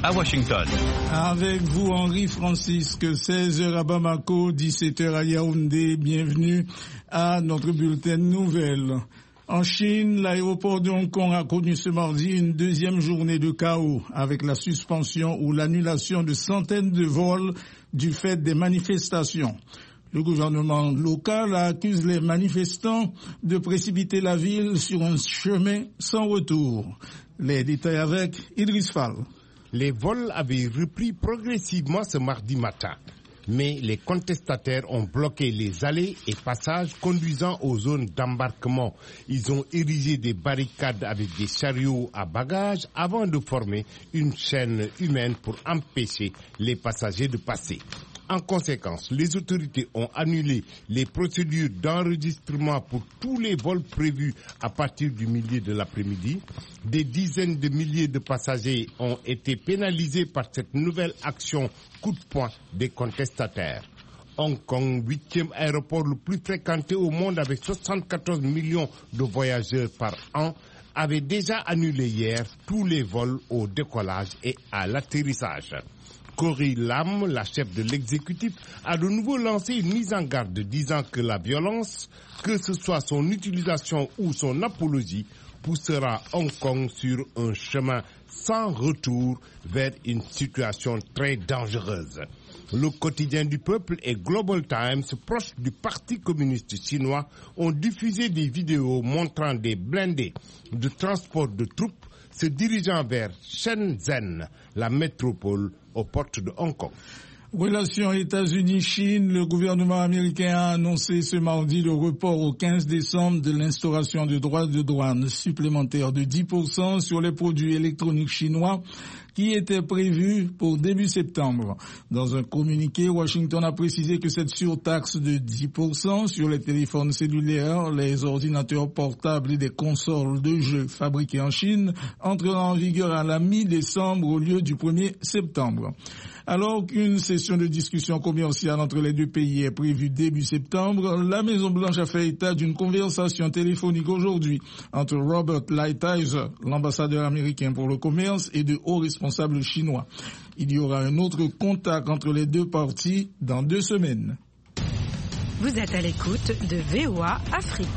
à Washington. Avec vous, Henri Francisque, 16h à Bamako, 17h à Yaoundé. Bienvenue à notre bulletin de nouvelles. En Chine, l'aéroport de Hong Kong a connu ce mardi une deuxième journée de chaos avec la suspension ou l'annulation de centaines de vols du fait des manifestations. Le gouvernement local accuse les manifestants de précipiter la ville sur un chemin sans retour. Les détails avec Idriss Fall. Les vols avaient repris progressivement ce mardi matin, mais les contestataires ont bloqué les allées et passages conduisant aux zones d'embarquement. Ils ont érigé des barricades avec des chariots à bagages avant de former une chaîne humaine pour empêcher les passagers de passer. En conséquence, les autorités ont annulé les procédures d'enregistrement pour tous les vols prévus à partir du milieu de l'après-midi. Des dizaines de milliers de passagers ont été pénalisés par cette nouvelle action coup de poing des contestataires. Hong Kong, 8e aéroport le plus fréquenté au monde avec 74 millions de voyageurs par an, avait déjà annulé hier tous les vols au décollage et à l'atterrissage. Carrie Lam, la chef de l'exécutif, a de nouveau lancé une mise en garde disant que la violence, que ce soit son utilisation ou son apologie, poussera Hong Kong sur un chemin sans retour vers une situation très dangereuse. Le quotidien du peuple et Global Times, proche du Parti communiste chinois, ont diffusé des vidéos montrant des blindés de transport de troupes se dirigeant vers Shenzhen, la métropole aux portes de Hong Kong. Relations États-Unis-Chine, le gouvernement américain a annoncé ce mardi le report au 15 décembre de l'instauration de droits de douane supplémentaires de 10% sur les produits électroniques chinois qui était prévu pour début septembre. Dans un communiqué, Washington a précisé que cette surtaxe de 10% sur les téléphones cellulaires, les ordinateurs portables et des consoles de jeux fabriquées en Chine entrera en vigueur à la mi-décembre au lieu du 1er septembre. Alors qu'une session de discussion commerciale entre les deux pays est prévue début septembre, la Maison-Blanche a fait état d'une conversation téléphonique aujourd'hui entre Robert Lighthizer, l'ambassadeur américain pour le commerce, et de hauts responsables chinois. Il y aura un autre contact entre les deux parties dans 2 semaines. Vous êtes à l'écoute de VOA Afrique.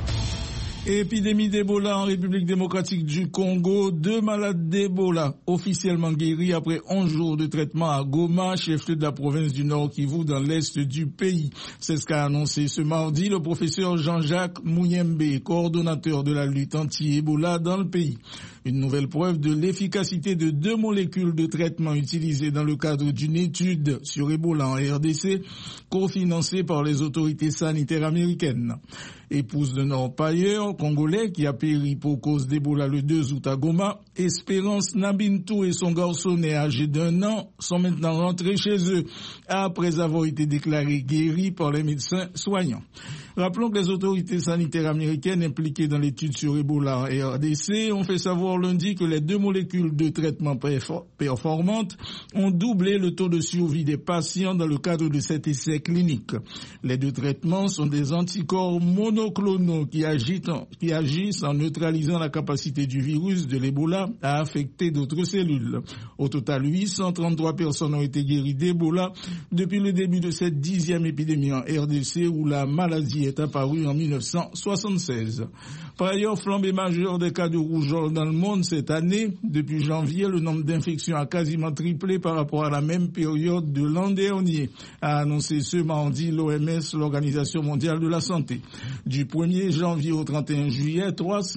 Épidémie d'Ebola en République démocratique du Congo. 2 malades d'Ebola officiellement guéris après 11 jours de traitement à Goma, chef-lieu de la province du Nord Kivu dans l'est du pays. C'est ce qu'a annoncé ce mardi le professeur Jean-Jacques Mouyembe, coordonnateur de la lutte anti-Ebola dans le pays. Une nouvelle preuve de l'efficacité de 2 molécules de traitement utilisées dans le cadre d'une étude sur Ebola en RDC, cofinancée par les autorités sanitaires américaines. Épouse d'un orpailleur congolais qui a péri pour cause d'Ebola le 2 août à Goma, Espérance Nabintou et son garçonnet âgé d'1 an sont maintenant rentrés chez eux après avoir été déclarés guéris par les médecins soignants. Rappelons que les autorités sanitaires américaines impliquées dans l'étude sur Ebola en RDC ont fait savoir lundi que les 2 molécules de traitement performantes ont doublé le taux de survie des patients dans le cadre de cet essai clinique. Les 2 traitements sont des anticorps monoclonaux qui agissent en neutralisant la capacité du virus de l'Ebola à affecter d'autres cellules. Au total, 833 personnes ont été guéries d'Ebola depuis le début de cette 10e épidémie en RDC où la maladie est apparue en 1976. Par ailleurs, flambée majeure des cas de rougeole dans le monde cette année. Depuis janvier, le nombre d'infections a quasiment triplé par rapport à la même période de l'an dernier, a annoncé ce mardi l'OMS, l'Organisation mondiale de la santé. Du 1er janvier au 31 juillet,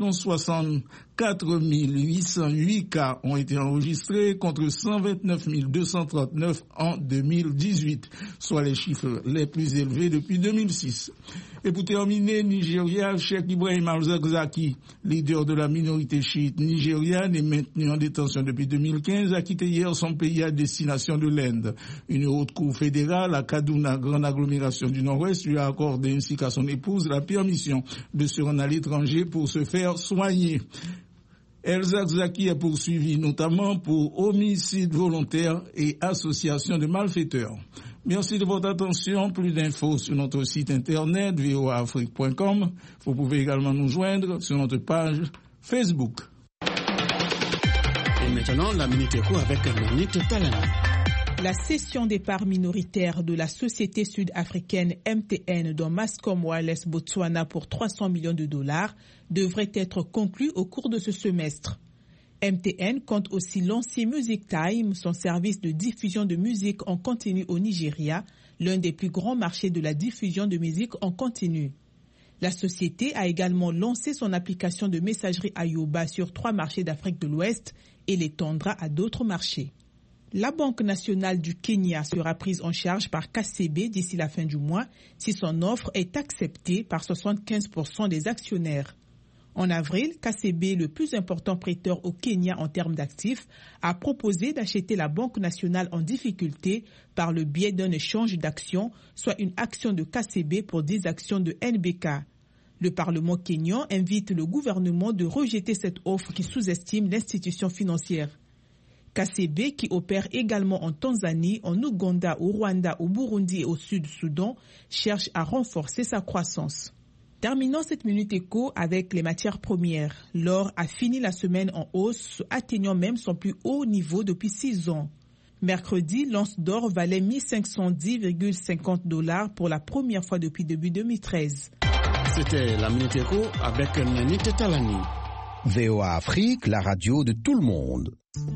364 808 cas ont été enregistrés contre 129 239 en 2018, soit les chiffres les plus élevés depuis 2006. Et pour terminer, Nigeria, Cheikh Ibrahim al-Zakzaki, leader de la minorité chiite nigériane et maintenu en détention depuis 2015, a quitté hier son pays à destination de l'Inde. Une haute cour fédérale à Kaduna, grande agglomération du Nord-Ouest, lui a accordé ainsi qu'à son épouse la permission de se rendre à l'étranger pour se faire soigner. El-Zakzaki est poursuivi notamment pour homicide volontaire et association de malfaiteurs. Merci de votre attention. Plus d'infos sur notre site internet voaafrique.com. Vous pouvez également nous joindre sur notre page Facebook. Et maintenant la Minute Éco avec Nanit Talana. La cession des parts minoritaires de la société sud-africaine MTN dans Mascom Wireless Botswana pour 300 millions de dollars devrait être conclue au cours de ce semestre. MTN compte aussi lancer Music Time, son service de diffusion de musique en continu au Nigeria, l'un des plus grands marchés de la diffusion de musique en continu. La société a également lancé son application de messagerie Ayoba sur 3 marchés d'Afrique de l'Ouest et l'étendra à d'autres marchés. La Banque nationale du Kenya sera prise en charge par KCB d'ici la fin du mois si son offre est acceptée par 75% des actionnaires. En avril, KCB, le plus important prêteur au Kenya en termes d'actifs, a proposé d'acheter la Banque nationale en difficulté par le biais d'un échange d'actions, soit une action de KCB pour 10 actions de NBK. Le Parlement kényan invite le gouvernement de rejeter cette offre qui sous-estime l'institution financière. KCB, qui opère également en Tanzanie, en Ouganda, au Rwanda, au Burundi et au Sud-Soudan, cherche à renforcer sa croissance. Terminons cette Minute Éco avec les matières premières. L'or a fini la semaine en hausse, atteignant même son plus haut niveau depuis 6 ans. Mercredi, l'once d'or valait 1510,50 $ pour la première fois depuis début 2013. C'était la Minute Éco avec Nanit Talani. VOA Afrique, la radio de tout le monde.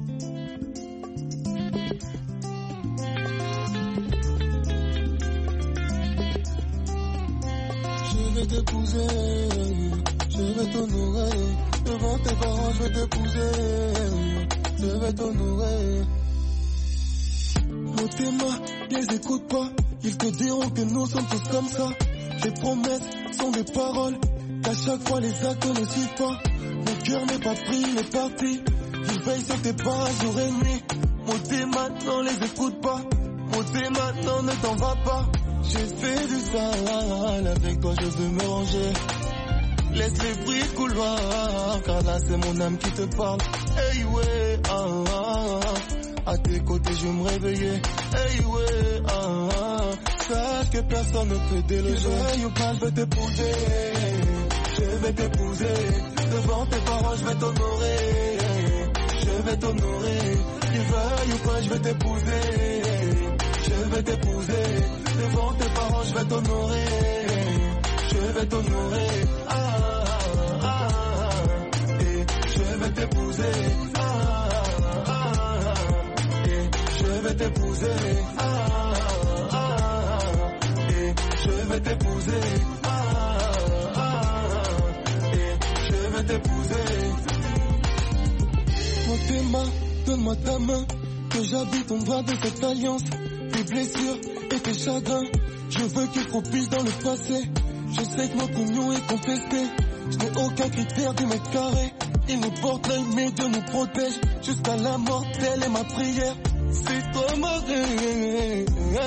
Je vais t'épouser, je vais t'honorer. Devant tes parents, je vais t'épouser, je vais t'honorer. Motema, les écoute pas, ils te diront que nous sommes tous comme ça. Les promesses sont des paroles, qu'à chaque fois les actes ne suivent pas. Mon cœur n'est pas pris, il est parti. Ils veillent sur tes pas jour et nuit. Motema, non, les écoute pas. Motema, non, ne t'en va pas. J'ai fait du sale, avec toi je veux me ranger. Laisse les bruits de couloir, car là c'est mon âme qui te parle. Hey ouais, ah, ah, ah. À tes côtés je me réveillais. Hey ouais, ah, ah. Sache que personne ne peut déloger. Je veuille ou pas, je vais t'épouser. Je vais t'épouser. Devant tes parents je vais t'honorer. Je vais t'honorer. Tu veuilles ou pas, je vais t'épouser. Je vais t'épouser. Devant tes parents, je vais t'honorer. Je vais t'honorer. Ah, ah, ah. Et je vais t'épouser. Ah, ah, ah. Et je vais t'épouser. Ah, ah, ah. Et je vais t'épouser. Ah, ah, ah. Et je vais t'épouser. Motema, donne-moi ta main, que j'habite ton doigt de cette alliance. Tes blessures et tes chagrins, je veux qu'ils croupissent dans le passé. Je sais que notre union est contestée. Je n'ai aucun critère du mètre carré. Il nous porte l'œil, mais Dieu nous protège. Jusqu'à la mort, telle est ma prière. C'est toi ma reine.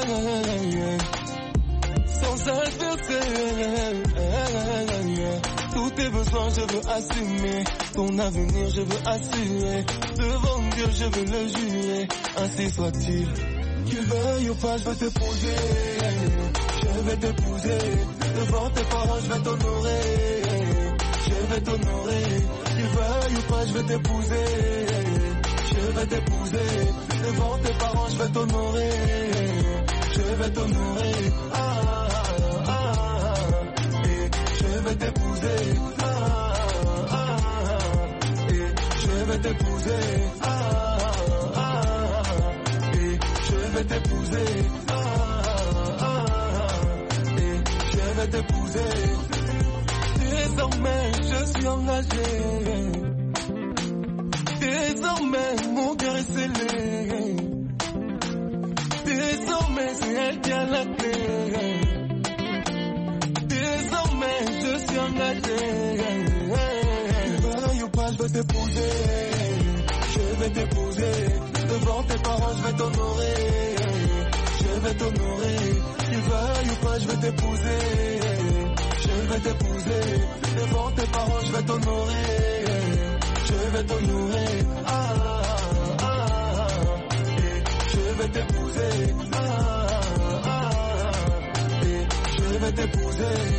Sans adversaire. Tous tes besoins, je veux assumer. Ton avenir, je veux assurer. Devant Dieu, je veux le jurer. Ainsi soit-il. Tu veuilles ou pas, je vais t'épouser. Je vais t'épouser. Devant tes parents, je vais t'honorer. Je vais t'honorer. Tu veuilles ou pas, je vais t'épouser. Je vais t'épouser. Devant tes parents, je vais t'honorer. Je vais t'honorer. Ah, ah, ah. Et je vais t'épouser. Ah, ah, ah. Et je vais t'épouser. Ah, je vais t'épouser, ah, ah, ah, et je vais t'épouser. Désormais, je suis engagé. Désormais, mon cœur est scellé. Désormais, c'est elle qui a la clé. Désormais, je suis engagé. Veuille ou pas, je vais t'épouser. Je vais t'épouser. Devant tes parents, je vais t'honorer. Je vais t'honorer. Tu veuilles ou pas, je vais t'épouser. Je vais t'épouser. Devant tes parents, je vais t'honorer. Je vais t'honorer. Ah, ah, ah. Et je vais t'épouser. Ah, ah, ah. Et je vais t'épouser.